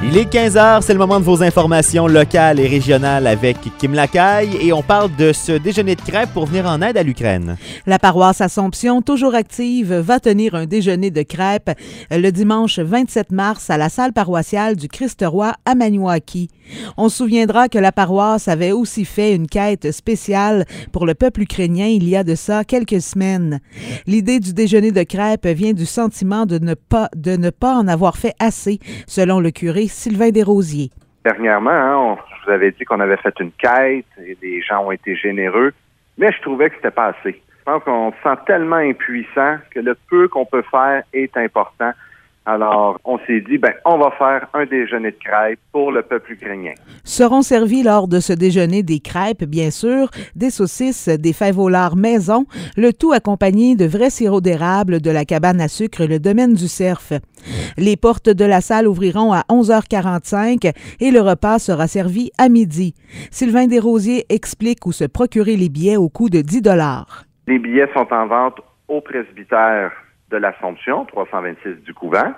Il est 15h, c'est le moment de vos informations locales et régionales avec Kim Lacaille et on parle de ce déjeuner de crêpes pour venir en aide à l'Ukraine. La paroisse Assomption, toujours active, va tenir un déjeuner de crêpes le dimanche 27 mars à la salle paroissiale du Christ-Roi à Maniwaki. On se souviendra que la paroisse avait aussi fait une quête spéciale pour le peuple ukrainien il y a de ça quelques semaines. L'idée du déjeuner de crêpes vient du sentiment de ne pas en avoir fait assez, selon le curé Sylvain Desrosiers. Dernièrement, je vous avais dit qu'on avait fait une quête et les gens ont été généreux, mais je trouvais que c'était pas assez. Je pense qu'on se sent tellement impuissant que le peu qu'on peut faire est important. Alors, on s'est dit, on va faire un déjeuner de crêpes pour le peuple ukrainien. Seront servis lors de ce déjeuner des crêpes, bien sûr, des saucisses, des fèves au lard maison, le tout accompagné de vrais sirops d'érable de la cabane à sucre Le Domaine du Cerf. Les portes de la salle ouvriront à 11h45 et le repas sera servi à midi. Sylvain Desrosiers explique où se procurer les billets au coût de 10 $. Les billets sont en vente au presbytère de l'Assomption, 326 du Couvent,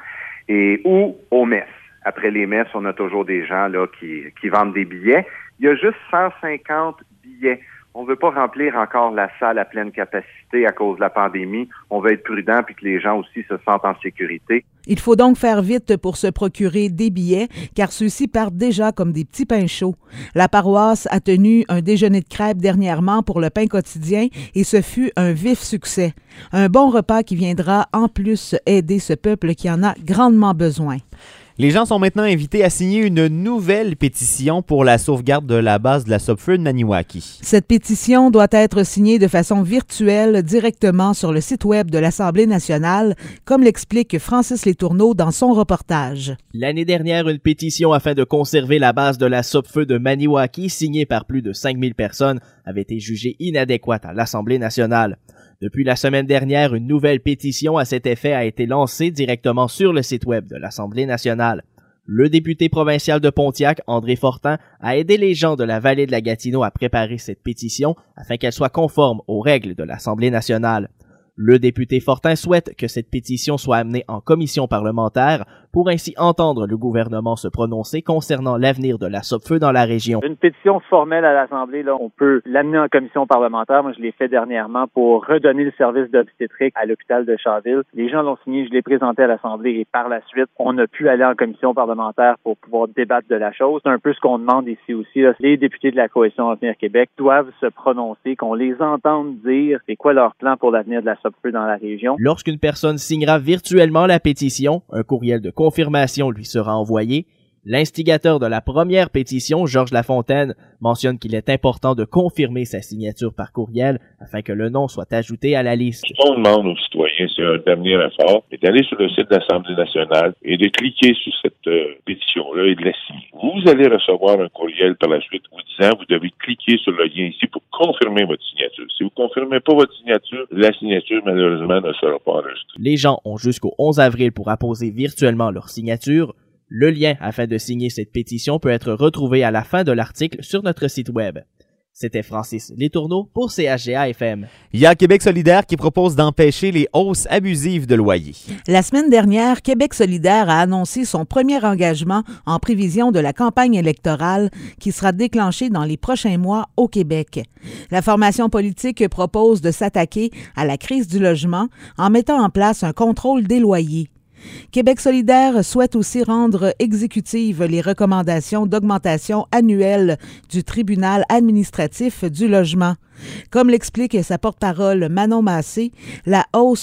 ou aux messes. Après les messes, on a toujours des gens là qui vendent des billets. Il y a juste 150 billets. On ne veut pas remplir encore la salle à pleine capacité à cause de la pandémie. On veut être prudent puis que les gens aussi se sentent en sécurité. Il faut donc faire vite pour se procurer des billets, car ceux-ci partent déjà comme des petits pains chauds. La paroisse a tenu un déjeuner de crêpes dernièrement pour le pain quotidien et ce fut un vif succès. Un bon repas qui viendra en plus aider ce peuple qui en a grandement besoin. Les gens sont maintenant invités à signer une nouvelle pétition pour la sauvegarde de la base de la Sopfeu de Maniwaki. Cette pétition doit être signée de façon virtuelle directement sur le site web de l'Assemblée nationale, comme l'explique Francis Letourneau dans son reportage. L'année dernière, une pétition afin de conserver la base de la Sopfeu de Maniwaki, signée par plus de 5000 personnes, avait été jugée inadéquate à l'Assemblée nationale. Depuis la semaine dernière, une nouvelle pétition à cet effet a été lancée directement sur le site web de l'Assemblée nationale. Le député provincial de Pontiac, André Fortin, a aidé les gens de la vallée de la Gatineau à préparer cette pétition afin qu'elle soit conforme aux règles de l'Assemblée nationale. Le député Fortin souhaite que cette pétition soit amenée en commission parlementaire pour ainsi entendre le gouvernement se prononcer concernant l'avenir de la Sopfeu dans la région. Une pétition formelle à l'Assemblée, là, on peut l'amener en commission parlementaire. Moi, je l'ai fait dernièrement pour redonner le service d'obstétrique à l'hôpital de Shawville. Les gens l'ont signé, je l'ai présenté à l'Assemblée et par la suite, on a pu aller en commission parlementaire pour pouvoir débattre de la chose. C'est un peu ce qu'on demande ici aussi, là. Les députés de la Coalition Avenir Québec doivent se prononcer, qu'on les entende dire c'est quoi leur plan pour l'avenir de la Sopfeu dans la région. Lorsqu'une personne signera virtuellement la pétition, un courriel de confirmation lui sera envoyé. L'instigateur de la première pétition, Georges Lafontaine, mentionne qu'il est important de confirmer sa signature par courriel afin que le nom soit ajouté à la liste. Ce qu'on demande aux citoyens, c'est un dernier effort, est d'aller sur le site de l'Assemblée nationale et de cliquer sur cette pétition-là et de la signer. Vous allez recevoir un courriel par la suite vous disant vous devez cliquer sur le lien ici pour confirmer votre signature. Si vous ne confirmez pas votre signature, la signature, malheureusement, ne sera pas enregistrée. Les gens ont jusqu'au 11 avril pour apposer virtuellement leur signature. Le lien afin de signer cette pétition peut être retrouvé à la fin de l'article sur notre site web. C'était Francis Letourneau pour CHGA-FM. Il y a Québec solidaire qui propose d'empêcher les hausses abusives de loyers. La semaine dernière, Québec solidaire a annoncé son premier engagement en prévision de la campagne électorale qui sera déclenchée dans les prochains mois au Québec. La formation politique propose de s'attaquer à la crise du logement en mettant en place un contrôle des loyers. Québec solidaire souhaite aussi rendre exécutives les recommandations d'augmentation annuelle du tribunal administratif du logement. Comme l'explique sa porte-parole Manon Massé, la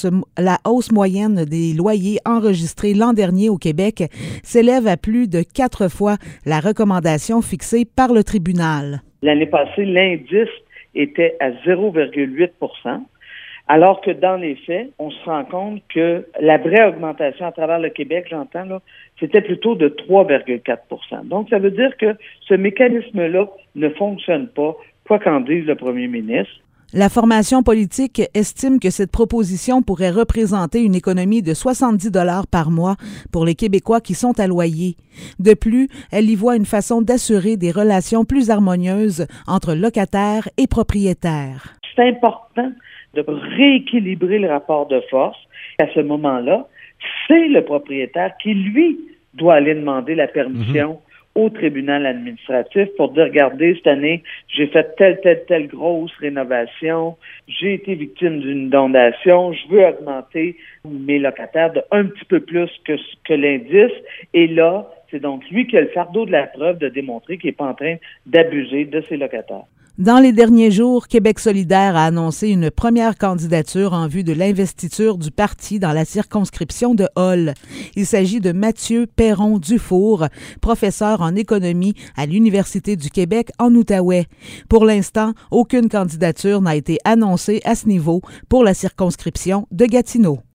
hausse moyenne des loyers enregistrés l'an dernier au Québec s'élève à plus de 4 fois la recommandation fixée par le tribunal. L'année passée, l'indice était à 0,8 %. Alors que dans les faits, on se rend compte que la vraie augmentation à travers le Québec, j'entends, là, c'était plutôt de 3,4 %. Donc, ça veut dire que ce mécanisme-là ne fonctionne pas, quoi qu'en dise le premier ministre. La formation politique estime que cette proposition pourrait représenter une économie de 70 $ par mois pour les Québécois qui sont à loyer. De plus, elle y voit une façon d'assurer des relations plus harmonieuses entre locataires et propriétaires. C'est important de rééquilibrer le rapport de force. À ce moment-là, c'est le propriétaire qui, lui, doit aller demander la permission au tribunal administratif pour dire, regardez, cette année, j'ai fait telle grosse rénovation, j'ai été victime d'une inondation, je veux augmenter mes locataires de un petit peu plus que l'indice. Et là, c'est donc lui qui a le fardeau de la preuve de démontrer qu'il n'est pas en train d'abuser de ses locataires. Dans les derniers jours, Québec solidaire a annoncé une première candidature en vue de l'investiture du parti dans la circonscription de Hull. Il s'agit de Mathieu Perron-Dufour, professeur en économie à l'Université du Québec en Outaouais. Pour l'instant, aucune candidature n'a été annoncée à ce niveau pour la circonscription de Gatineau.